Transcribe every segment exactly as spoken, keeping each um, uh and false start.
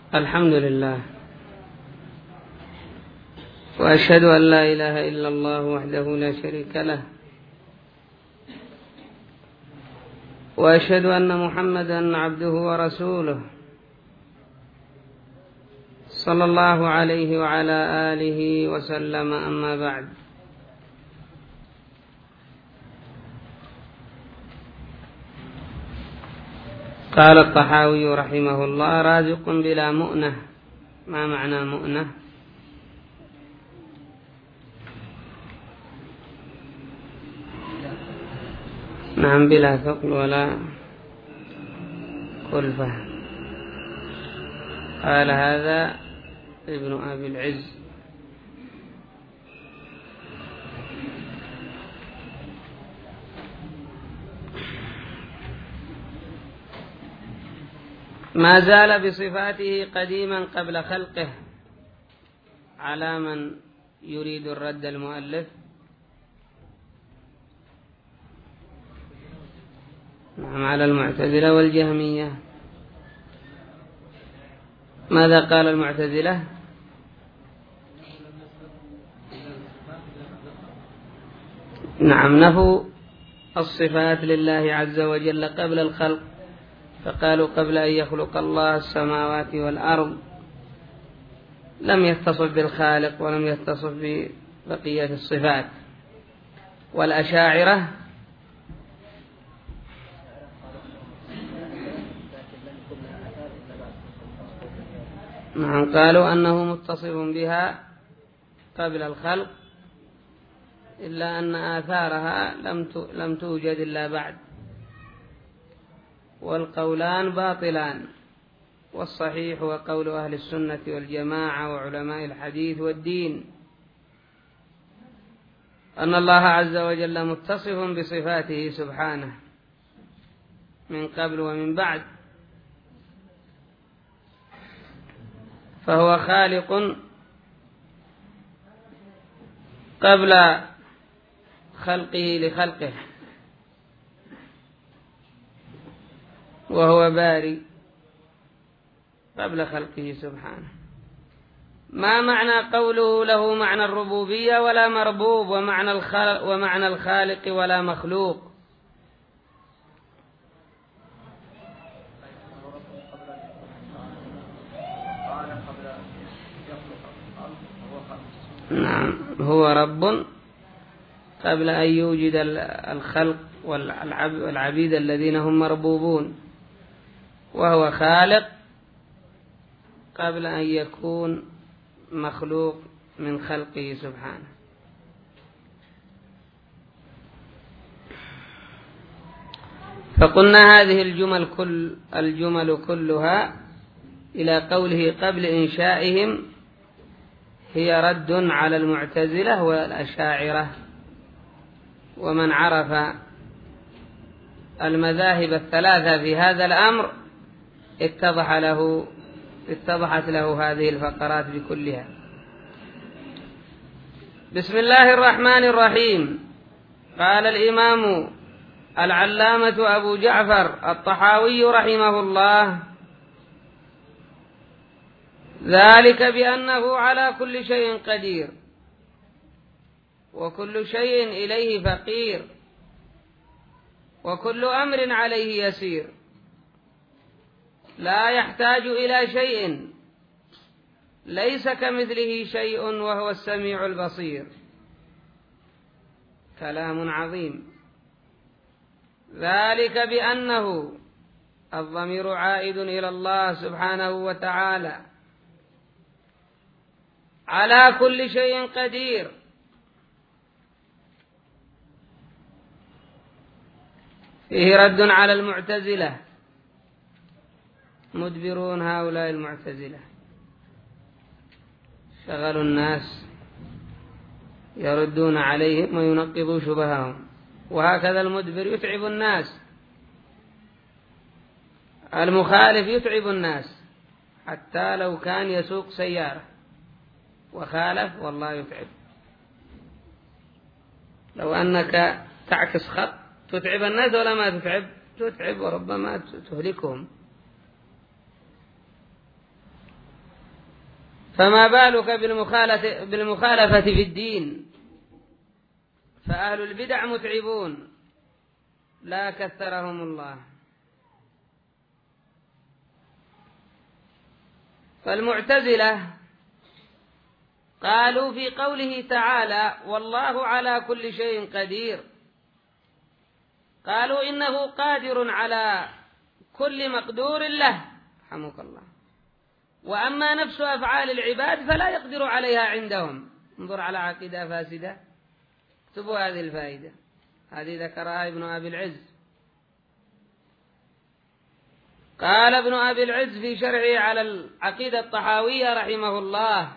الحمد لله، وأشهد أن لا إله إلا الله وحده لا شريك له، وأشهد أن محمدا عبده ورسوله صلى الله عليه وعلى آله وسلم. أما بعد، قال الطحاوي رحمه الله: رازق بلا مؤنة. ما معنى مؤنة؟ نعم، بلا ثقل ولا كلفة. قال هذا ابن أبي العز. ما زال بصفاته قديما قبل خلقه، على من يريد الرد المؤلف. نعم، على المعتزلة والجهمية. ماذا قال المعتزلة؟ نعم، نفوا الصفات لله عز وجل قبل الخلق، فقالوا قبل أن يخلق الله السماوات والأرض لم يتصف بالخالق ولم يتصف ببقية الصفات. والأشاعرة نعم قالوا أنه متصف بها قبل الخلق، إلا أن آثارها لم توجد إلا بعد. والقولان باطلان، والصحيح هو قول أهل السنة والجماعة وعلماء الحديث والدين، أن الله عز وجل متصف بصفاته سبحانه من قبل ومن بعد، فهو خالق قبل خلقه لخلقه، وهو باري قبل خلقه سبحانه. ما معنى قوله له معنى الربوبية ولا مربوب، ومعنى الخالق, ومعنى الخالق ولا مخلوق؟ نعم، هو رب قبل أن يوجد الخلق والعبيد الذين هم مربوبون، وهو خالق قبل أن يكون مخلوق من خلقه سبحانه. فقلنا هذه الجمل, كل الجمل كلها إلى قوله قبل إنشائهم هي رد على المعتزلة والأشاعرة، ومن عرف المذاهب الثلاثة في هذا الأمر اتضح له اتضحت له هذه الفقرات بكلها. بسم الله الرحمن الرحيم. قال الإمام العلامة أبو جعفر الطحاوي رحمه الله: ذلك بأنه على كل شيء قدير، وكل شيء إليه فقير، وكل أمر عليه يسير، لا يحتاج إلى شيء، ليس كمثله شيء وهو السميع البصير. كلام عظيم. ذلك بأنه الضمير عائد إلى الله سبحانه وتعالى، على كل شيء قدير، فيه رد على المعتزلة. مدبرون هؤلاء المعتزلة شغلوا الناس، يردون عليهم وينقضوا شبههم، وهكذا المدبر يتعب الناس، المخالف يتعب الناس، حتى لو كان يسوق سيارة وخالف والله يتعب. لو أنك تعكس خط تتعب الناس ولا ما تتعب؟ تتعب، وربما تهلكهم. فما بالك بالمخالفة, بالمخالفة في الدين؟ فأهل البدع متعبون لا كثرهم الله. فالمعتزلة قالوا في قوله تعالى والله على كل شيء قدير، قالوا إنه قادر على كل مقدور له، رحمك الله. وأما نفس أفعال العباد فلا يقدر عليها عندهم. انظر على عقيدة فاسدة. اكتبوا هذه الفائدة، هذه ذكرها ابن أبي العز. قال ابن أبي العز في شرحه على العقيدة الطحاوية رحمه الله: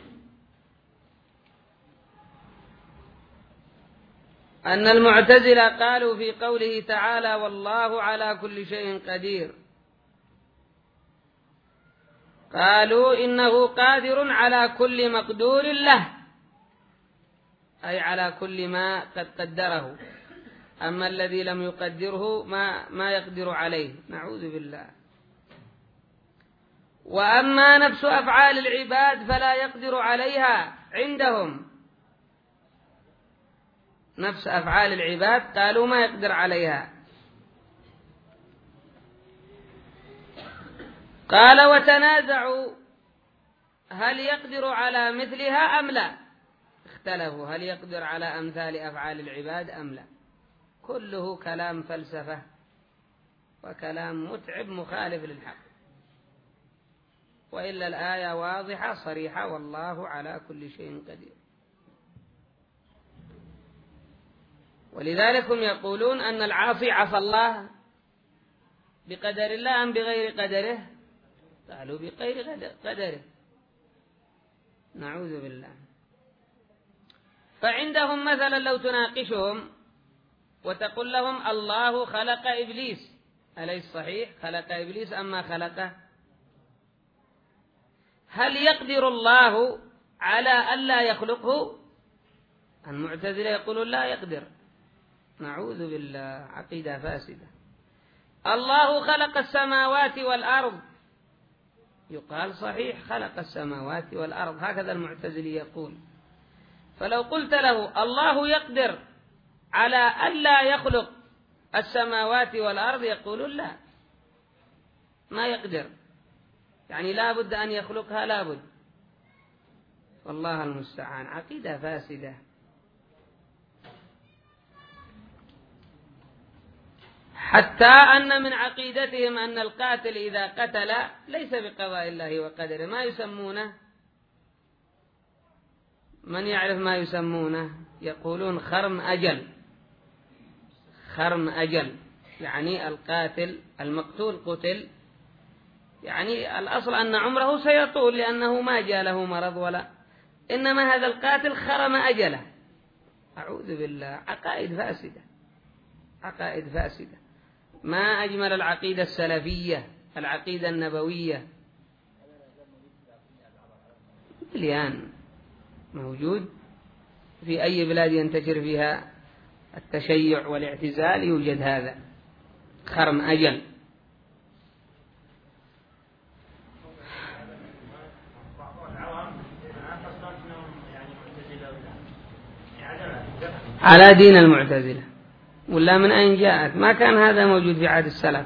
أن المعتزلة قالوا في قوله تعالى والله على كل شيء قدير، قالوا إنه قادر على كل مقدور له، أي على كل ما قد قدره. أما الذي لم يقدره ما, ما يقدر عليه، نعوذ بالله. وأما نفس أفعال العباد فلا يقدر عليها عندهم. نفس أفعال العباد قالوا ما يقدر عليها. قال وتنازعوا هل يقدر على مثلها أم لا، اختلفوا هل يقدر على أمثال أفعال العباد أم لا. كله كلام فلسفة وكلام متعب مخالف للحق، وإلا الآية واضحة صريحة والله على كل شيء قدير. ولذلك هم يقولون أن العاصي عصى الله بقدر الله أم بغير قدره؟ قالوا بغير قدره، نعوذ بالله. فعندهم مثلا لو تناقشهم وتقول لهم الله خلق إبليس، أليس صحيح خلق إبليس أم ما خلقه؟ هل يقدر الله على ألا يخلقه؟ المعتزلة يقولون لا يقدر، نعوذ بالله، عقيدة فاسدة. الله خلق السماوات والأرض، يقال صحيح خلق السماوات والأرض، هكذا المعتزلي يقول. فلو قلت له الله يقدر على ألا يخلق السماوات والأرض، يقولون لا، ما يقدر، يعني لا بد أن يخلقها، لا بد. والله المستعان، عقيدة فاسدة. حتى أن من عقيدتهم أن القاتل إذا قتل ليس بقضاء الله وقدره، ما يسمونه، من يعرف ما يسمونه؟ يقولون خرم أجل. خرم أجل يعني القاتل المقتول قتل، يعني الأصل أن عمره سيطول لأنه ما جاء له مرض ولا، إنما هذا القاتل خرم أجله. أعوذ بالله، عقائد فاسدة، عقائد فاسدة. ما أجمل العقيدة السلفية، العقيدة النبوية، مليان موجود في أي بلاد ينتشر فيها التشيع والاعتزال يوجد هذا خرم أجل. على دين المعتزلة ولا من أين جاءت؟ ما كان هذا موجود في عهد السلف.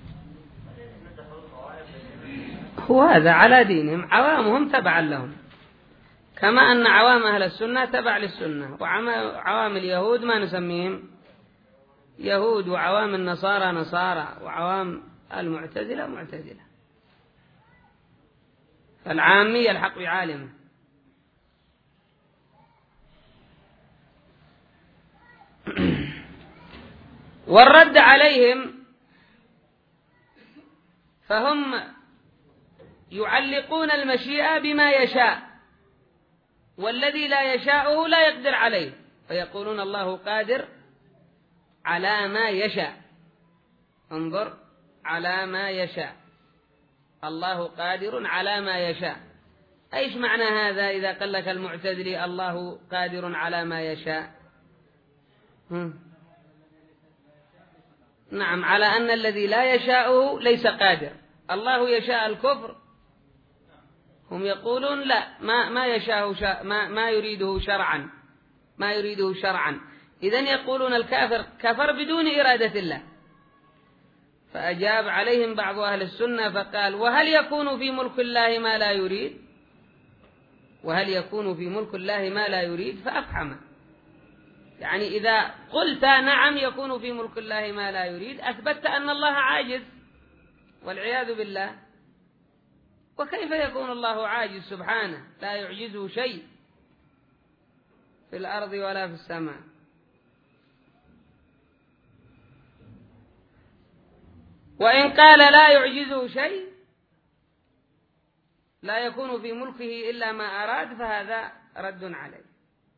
هو هذا على دينهم، عوامهم تبعا لهم، كما أن عوام أهل السنة تبع للسنة، وعوام اليهود ما نسميهم يهود، وعوام النصارى نصارى، وعوام المعتزلة معتزلة. فالعامي يلحق بعالمه. والرد عليهم فهم يعلقون المشيئة بما يشاء، والذي لا يشاءه لا يقدر عليه، فيقولون الله قادر على ما يشاء. انظر، على ما يشاء، الله قادر على ما يشاء. ايش معنى هذا إذا قال لك المعتزلي الله قادر على ما يشاء؟ هم. نعم، على أن الذي لا يشاءه ليس قادر. الله يشاء الكفر هم يقولون لا، ما ما يشاء شا ما ما يريده شرعا، ما يريده شرعا. إذن يقولون الكافر كفر بدون إرادة الله. فأجاب عليهم بعض أهل السنة فقال: وهل يكون في ملك الله ما لا يريد؟ وهل يكون في ملك الله ما لا يريد؟ فأفحم. يعني إذا قلت نعم يكون في ملك الله ما لا يريد، أثبتت أن الله عاجز والعياذ بالله. وكيف يكون الله عاجز سبحانه؟ لا يعجزه شيء في الأرض ولا في السماء. وإن قال لا يعجزه شيء، لا يكون في ملكه إلا ما أراد، فهذا رد عليه.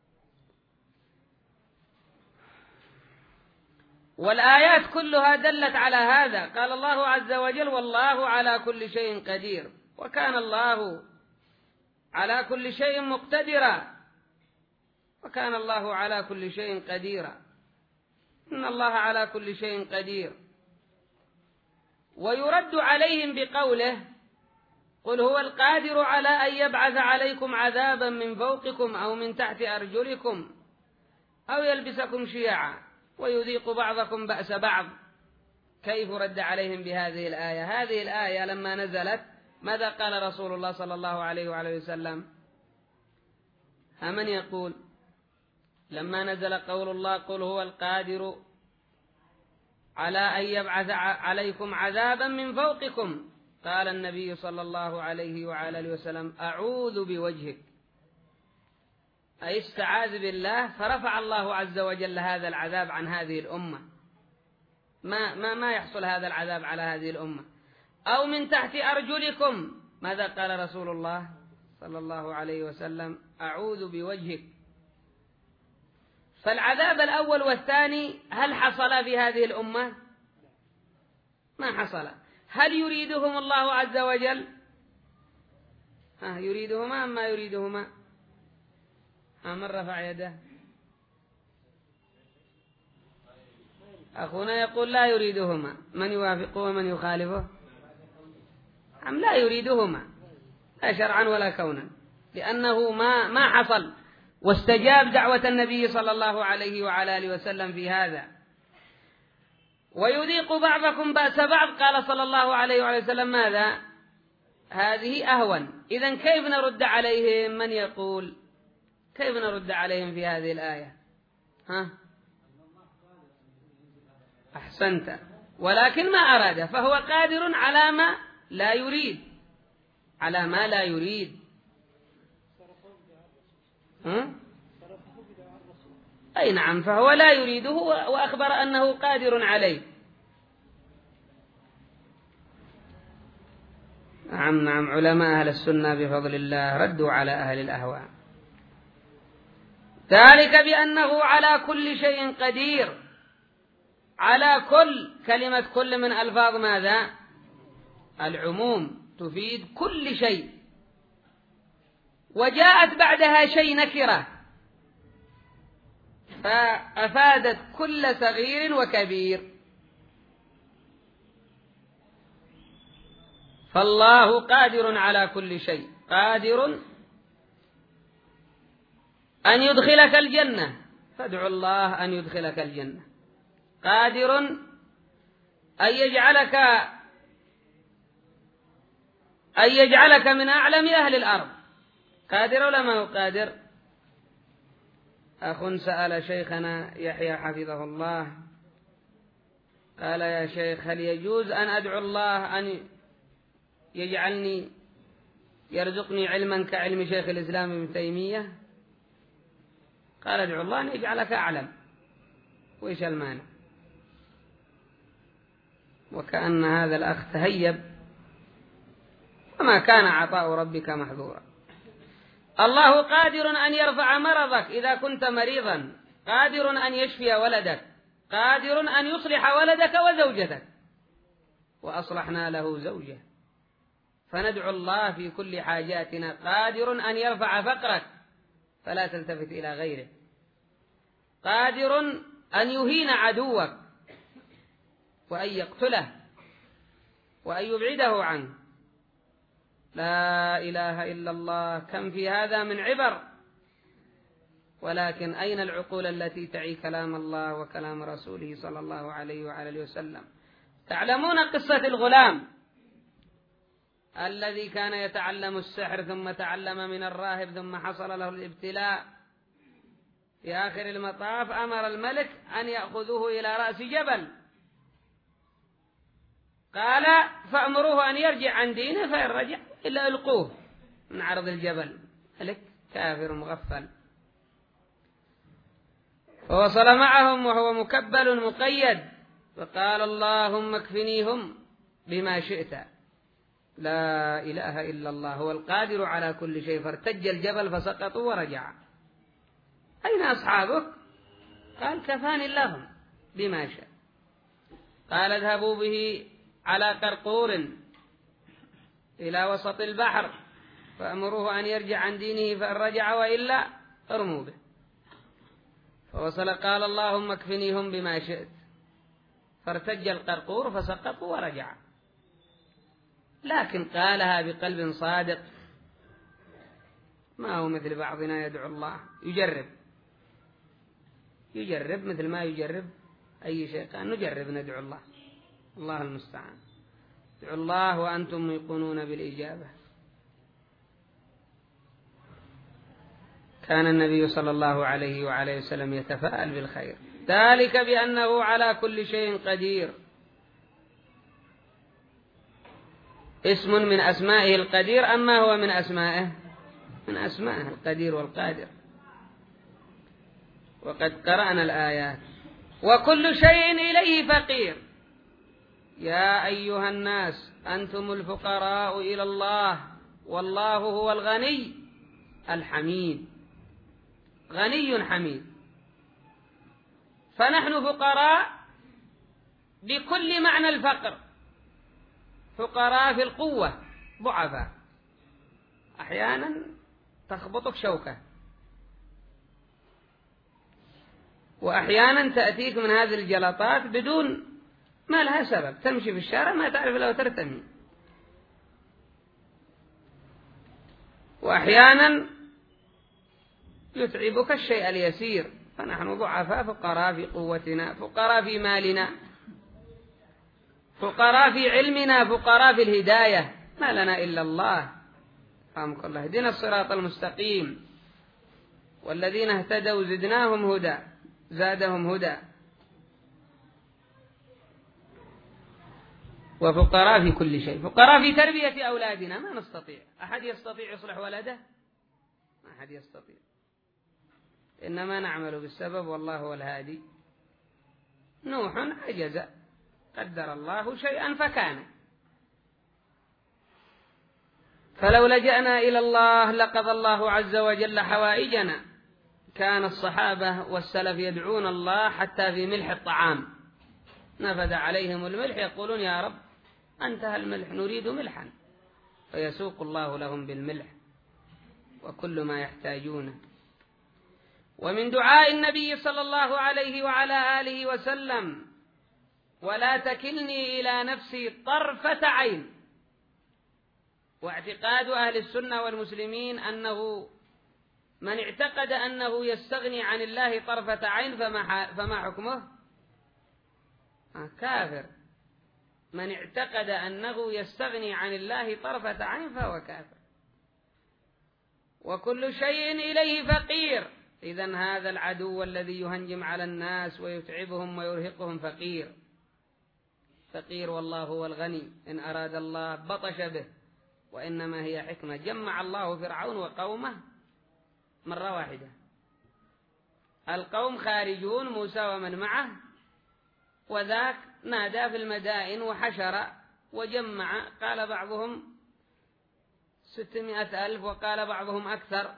والآيات كلها دلت على هذا. قال الله عز وجل: والله على كل شيء قدير، وكان الله على كل شيء مقتدرا، وكان الله على كل شيء قديرا. إن الله على كل شيء قدير. ويرد عليهم بقوله: قل هو القادر على أن يبعث عليكم عذابا من فوقكم أو من تحت أرجلكم أو يلبسكم شيعا ويذيق بعضكم بأس بعض. كيف رد عليهم بهذه الآية؟ هذه الآية لما نزلت ماذا قال رسول الله صلى الله عليه وعلى وسلم؟ ها من يقول؟ لما نزل قول الله: قل هو القادر على أن يبعث عليكم عذابا من فوقكم، قال النبي صلى الله عليه وعلى وسلم: أعوذ بوجهك، أي استعاذ بالله، فرفع الله عز وجل هذا العذاب عن هذه الأمة. ما, ما, ما يحصل هذا العذاب على هذه الأمة. أو من تحت أرجلكم، ماذا قال رسول الله صلى الله عليه وسلم؟ أعوذ بوجهك. فالعذاب الأول والثاني هل حصل في هذه الأمة؟ ما حصل. هل يريدهم الله عز وجل؟ ها يريدهما أم ما يريدهما؟ ها من رفع يده؟ أخونا يقول لا يريدهما. من يوافقه ومن يخالفه؟ أم لا يريدهما، لا شرعا ولا كونا، لأنه ما ما حصل. واستجاب دعوة النبي صلى الله عليه وعلى آله وسلم في هذا. ويذيق بعضكم بأس بعض، قال صلى الله عليه وعلى وسلم ماذا؟ هذه أهون. إذن كيف نرد عليهم؟ من يقول كيف نرد عليهم في هذه الآية؟ ها؟ أحسنت. ولكن ما أراد، فهو قادر على ما لا يريد، على ما لا يريد. ها؟ أي نعم، فهو لا يريده وأخبر أنه قادر عليه. نعم نعم، علماء أهل السنة بفضل الله ردوا على أهل الأهواء. ذلك بأنه على كل شيء قدير. على كل، كلمة كل من ألفاظ ماذا؟ العموم، تفيد كل شيء. وجاءت بعدها شيء نكرة فأفادت كل صغير وكبير. فالله قادر على كل شيء، قادر أن يدخلك الجنة، فادعوا الله أن يدخلك الجنة. قادر أن يجعلك أن يجعلك من أعلم أهل الأرض. قادر ولا ما هو قادر؟ أخ سأل شيخنا يحيى حفظه الله، قال: يا شيخ، هل يجوز أن أدعو الله أن يجعلني يرزقني علما كعلم شيخ الإسلام ابن تيمية؟ قال: ادعو الله أن يجعلك أعلم، وإيش المانع؟ وكأن هذا الأخ تهيب، وما كان عطاء ربك محظورا. الله قادر أن يرفع مرضك إذا كنت مريضا، قادر أن يشفي ولدك، قادر أن يصلح ولدك وزوجتك، وأصلحنا له زوجه. فندعو الله في كل حاجاتنا. قادر أن يرفع فقرك فلا تلتفت إلى غيره، قادر أن يهين عدوك وأن يقتله وأن يبعده عنه. لا إله إلا الله، كم في هذا من عبر. ولكن أين العقول التي تعي كلام الله وكلام رسوله صلى الله عليه وعلى وسلم؟ تعلمون قصة الغلام الذي كان يتعلم السحر ثم تعلم من الراهب ثم حصل له الابتلاء، في آخر المطاف أمر الملك أن يأخذوه إلى رأس جبل، قال فأمروه أن يرجع عن دينه، فإن رجع إلا ألقوه من عرض الجبل. ملك كافر مغفل. فوصل معهم وهو مكبل مقيد، فقال اللهم اكفنيهم بما شئت. لا إله إلا الله هو القادر على كل شيء. فارتج الجبل فسقطوا ورجع. أين أصحابك؟ قال كفاني الله بما شاء. قال اذهبوا به على قرقور إلى وسط البحر فأمروه أن يرجع عن دينه، فإن رجع وإلا ارموا به. فوصل قال اللهم اكفنيهم بما شئت، فارتج القرقور فسقطوا ورجع. لكن قالها بقلب صادق، ما هو مثل بعضنا يدعو الله، يجرب يجرب مثل ما يجرب أي شيء. قال نجرب ندعو الله، الله المستعان. ادعوا الله وأنتم موقنون بالإجابة. كان النبي صلى الله عليه وعليه وسلم يتفاءل بالخير، ذلك بأنه على كل شيء قدير. اسم من أسمائه القدير، أما هو من أسمائه من أسمائه القدير والقادر. وقد قرأنا الآيات. وكل شيء إليه فقير. يا أيها الناس أنتم الفقراء إلى الله والله هو الغني الحميد. غني حميد. فنحن فقراء بكل معنى الفقر، فقراء في القوة، ضعفاء، أحيانا تخبطك شوكة، وأحيانا تأتيك من هذه الجلطات بدون ما لها سبب، تمشي في الشارع ما تعرف لو ترتمي. وأحيانا يتعبك الشيء اليسير. فنحن ضعفاء، فقراء في قوتنا، فقراء في مالنا، فقراء في علمنا، فقراء في الهداية. ما لنا إلا الله. فهمك الله. اهدنا الصراط المستقيم. والذين اهتدوا زدناهم هدى زادهم هدى. وفقراء في كل شيء. فقراء في تربية أولادنا، ما نستطيع. أحد يستطيع يصلح ولده؟ ما أحد يستطيع. إنما نعمل بالسبب والله هو الهادي. نوح عجز، قدر الله شيئا فكان. فلو لجأنا إلى الله لقضى الله عز وجل حوائجنا. كان الصحابة والسلف يدعون الله حتى في ملح الطعام. نفد عليهم الملح يقولون يا رب انتهى الملح نريد ملحا، فيسوق الله لهم بالملح وكل ما يحتاجونه. ومن دعاء النبي صلى الله عليه وعلى آله وسلم ولا تكلني إلى نفسي طرفة عين. واعتقاد أهل السنة والمسلمين أنه من اعتقد أنه يستغني عن الله طرفة عين فما, فما حكمه؟ كافر. من اعتقد أنه يستغني عن الله طرفة عين فهو كافر. وكل شيء إليه فقير. إذن هذا العدو الذي يهنجم على الناس ويتعبهم ويرهقهم فقير. فقير والله هو الغني. إن أراد الله بطش به، وإنما هي حكمة. جمع الله فرعون وقومه مرة واحدة. القوم خارجون موسى ومن معه، وذاك نادى في المدائن وحشر وجمع. قال بعضهم ستمائة ألف وقال بعضهم أكثر.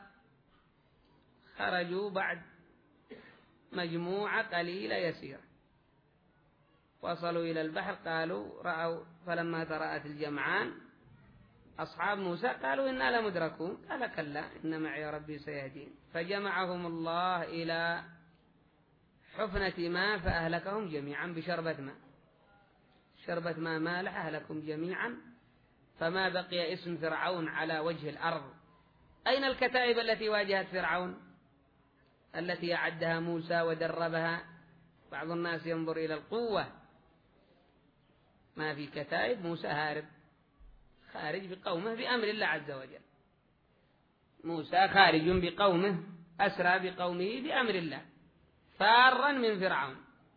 خرجوا بعد مجموعة قليلة يسيرة، وصلوا إلى البحر. قالوا رأوا فلما ترأت الجمعان أصحاب موسى قالوا إنا لمدركون. قال كلا إن معي ربي سيهدين. فجمعهم الله إلى حفنة ماء فأهلكهم جميعا بشربة ماء. شربة ماء مالح أهلكم جميعا فما بقي اسم فرعون على وجه الأرض. أين الكتائب التي واجهت فرعون التي أعدها موسى ودربها؟ بعض الناس ينظر إلى القوة، ما في كتائب. موسى هارب خارج بقومه بأمر الله عز وجل. موسى خارج بقومه، أسرى بقومه بأمر الله، فارا من فرعون،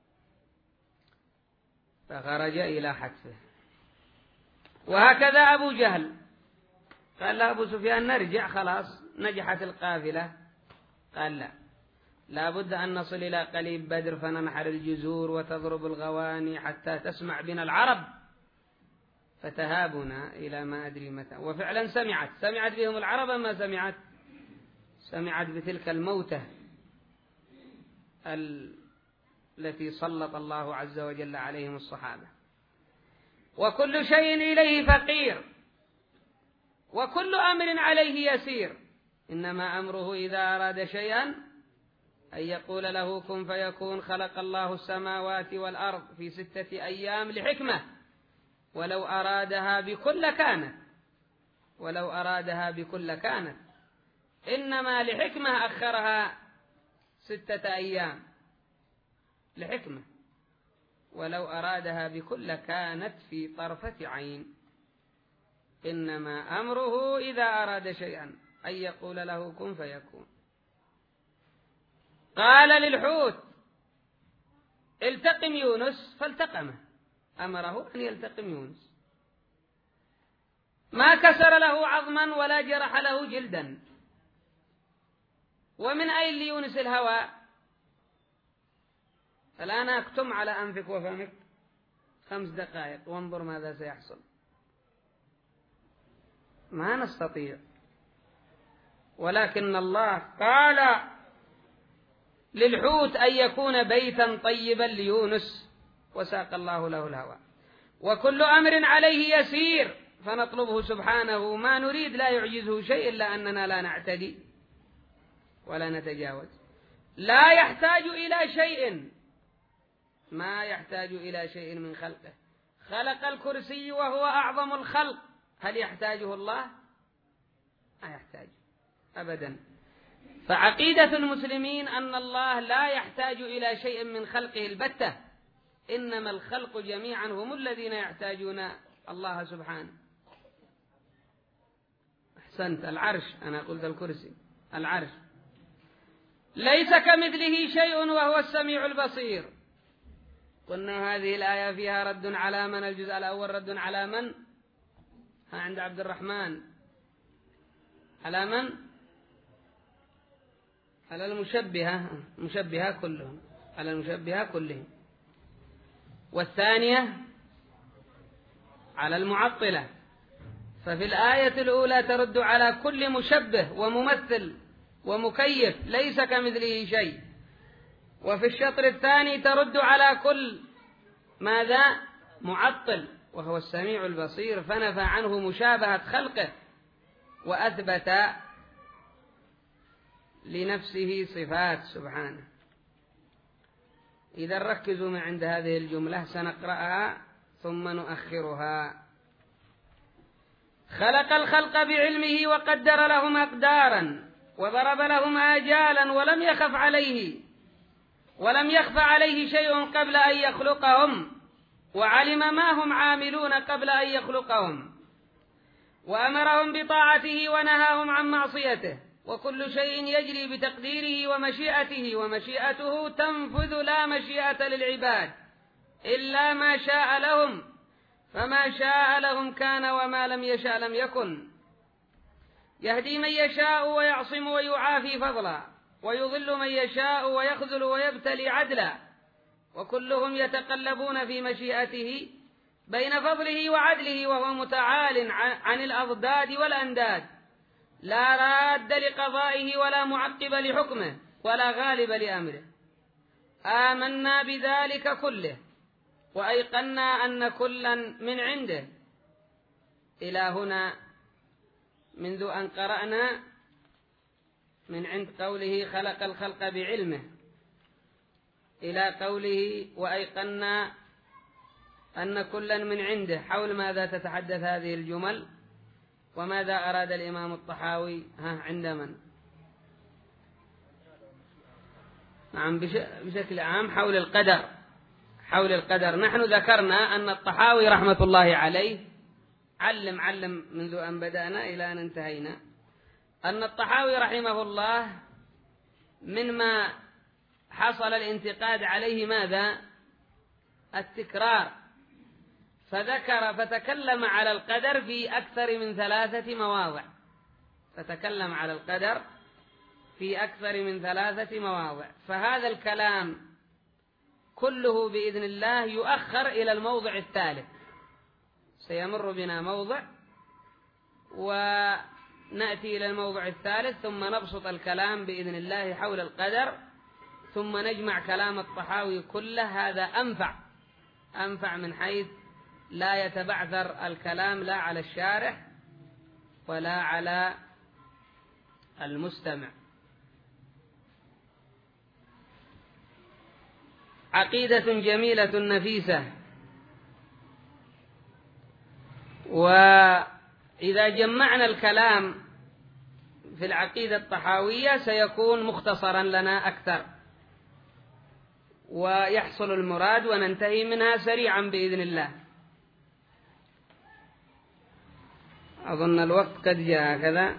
فخرج إلى حتفه. وهكذا أبو جهل قال له أبو سفيان نرجع خلاص نجحت القافلة، قال لا، لا بد أن نصل إلى قليب بدر فننحر الجزور وتضرب الغواني حتى تسمع بنا العرب فتهابنا إلى ما أدري متى. وفعلا سمعت سمعت بهم العرب ما سمعت سمعت بتلك الموتة التي سلط الله عز وجل عليهم الصحابة. وكل شيء إليه فقير وكل أمر عليه يسير، إنما أمره إذا أراد شيئا أن يقول له كن فيكون. خلق الله السماوات والأرض في ستة أيام لحكمة، ولو أرادها بكل كانت ولو أرادها بكل كانت إنما لحكمة أخرها ستة أيام لحكمة، ولو أرادها بكل كانت في طرفة عين. إنما أمره إذا أراد شيئا أن يقول له كن فيكون. قال للحوت التقم يونس فالتقمه، أمره أن يلتقم يونس، ما كسر له عظما ولا جرح له جلدا. ومن أين ليونس الهواء؟ الآن أكتم على أنفك وفمك خمس دقائق وانظر ماذا سيحصل. ما نستطيع، ولكن الله قال للحوت أن يكون بيتا طيبا ليونس وساق الله له الهواء. وكل أمر عليه يسير، فنطلبه سبحانه، ما نريد لا يعجزه شيء إلا أننا لا نعتدي ولا نتجاوز. لا يحتاج إلى شيء، ما يحتاج إلى شيء من خلقه. خلق الكرسي وهو أعظم الخلق، هل يحتاجه الله؟ ما يحتاج أبدا. فعقيدة المسلمين أن الله لا يحتاج إلى شيء من خلقه البتة، إنما الخلق جميعا هم الذين يحتاجون الله سبحانه. أحسنت، العرش، أنا قلت الكرسي، العرش. ليس كمثله شيء وهو السميع البصير. قلنا هذه الآية فيها رد على من؟ الجزء الأول رد على من؟ ها عند عبد الرحمن، على من؟ على المشبهة، مشبهة كلهم، على المشبهة كلهم. والثانية على المعطلة. ففي الآية الأولى ترد على كل مشبه وممثل ومكيف ليس كمثله شيء، وفي الشطر الثاني ترد على كل ماذا؟ معطل وهو السميع البصير، فنفى عنه مشابهة خلقه وأثبت لنفسه صفات سبحانه. إذا ركزوا من عند هذه الجملة سنقرأها ثم نؤخرها. خلق الخلق بعلمه وقدر لهم أقدارا وضرب لهم آجالا ولم يخف عليه ولم يخف عليه شيء قبل أن يخلقهم، وعلم ما هم عاملون قبل أن يخلقهم، وأمرهم بطاعته ونهاهم عن معصيته. وكل شيء يجري بتقديره ومشيئته، ومشيئته تنفذ لا مشيئة للعباد إلا ما شاء لهم، فما شاء لهم كان وما لم يشاء لم يكن. يهدي من يشاء ويعصم ويعافي فضلا، ويضل من يشاء ويخذل ويبتلي عدلا، وكلهم يتقلبون في مشيئته بين فضله وعدله، وهو متعال عن الأضداد والأنداد، لا راد لقضائه ولا معقب لحكمه ولا غالب لأمره. آمنا بذلك كله وأيقنا أن كلا من عنده. إلى هنا منذ أن قرأنا من عند قوله خلق الخلق بعلمه إلى قوله وأيقنا أن كلا من عنده. حول ماذا تتحدث هذه الجمل؟ وماذا أراد الإمام الطحاوي ها عند من؟ نعم بشكل عام حول القدر. حول القدر نحن ذكرنا أن الطحاوي رحمة الله عليه علم علم منذ أن بدأنا إلى أن انتهينا، أن الطحاوي رحمه الله مما حصل الانتقاد عليه ماذا؟ التكرار. فذكر فتكلم على القدر في أكثر من ثلاثة مواضع. فتكلم على القدر في أكثر من ثلاثة مواضع. فهذا الكلام كله بإذن الله يؤخر إلى الموضع الثالث. سيمر بنا موضع ونأتي إلى الموضع الثالث، ثم نبسط الكلام بإذن الله حول القدر، ثم نجمع كلام الطحاوي كله. هذا أنفع أنفع من حيث لا يتبعثر الكلام لا على الشارح ولا على المستمع. عقيدة جميلة نفيسة. وإذا جمعنا الكلام في العقيدة الطحاوية سيكون مختصرا لنا أكثر، ويحصل المراد وننتهي منها سريعا بإذن الله. أظن الوقت قد جاء كذا.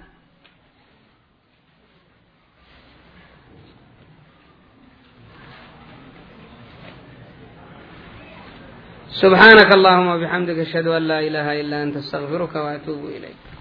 سبحانك اللهم وبحمدك أشهد أن لا إله إلا أنت، استغفرك وأتوب إليك.